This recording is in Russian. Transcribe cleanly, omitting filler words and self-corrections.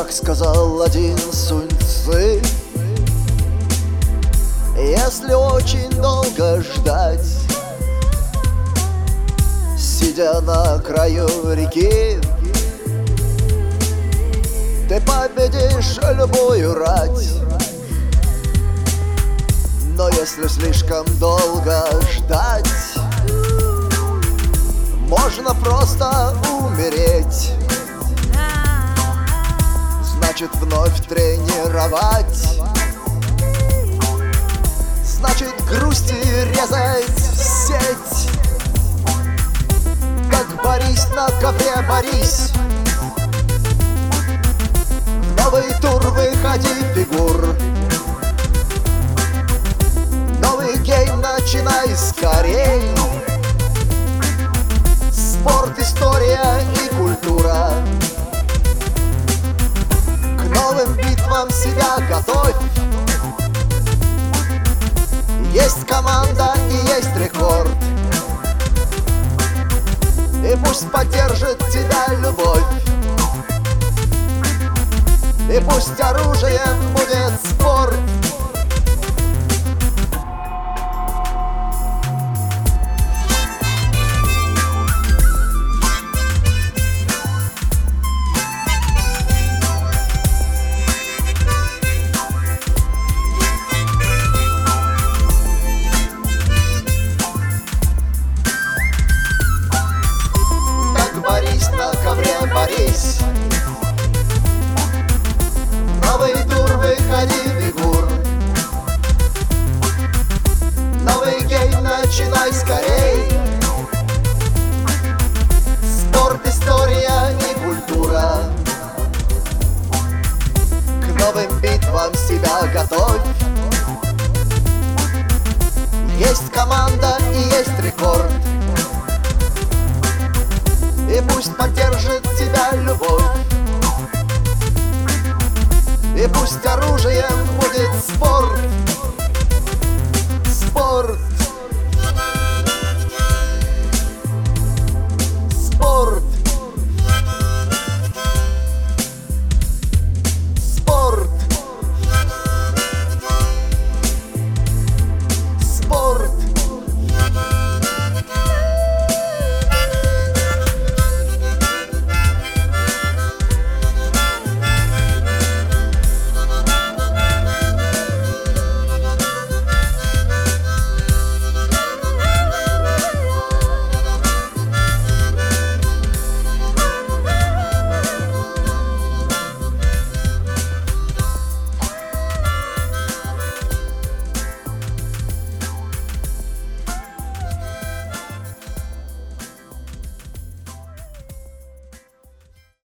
Как сказал один Сунь Цзы, если очень долго ждать, сидя на краю реки, ты победишь любую рать. Но если слишком долго ждать, можно просто умереть. Значит, вновь тренировать, значит, грусти резать в сеть. Как Борис на ковре, Борис, в новый тур выходи фигур. Новый гейм начинай скорей. Спорт, история и культура. К новым битвам себя готовь. Есть команда и есть рекорд, и пусть поддержит тебя любовь, и пусть оружием будет спорт. Борис, новый тур выходи фигур. Новый гейм начинай скорей. Спорт, история и культура. К новым битвам себя готовь. Есть команда и есть рекорд, и пусть поддержит тебя любовь, и пусть оружием будет спорт.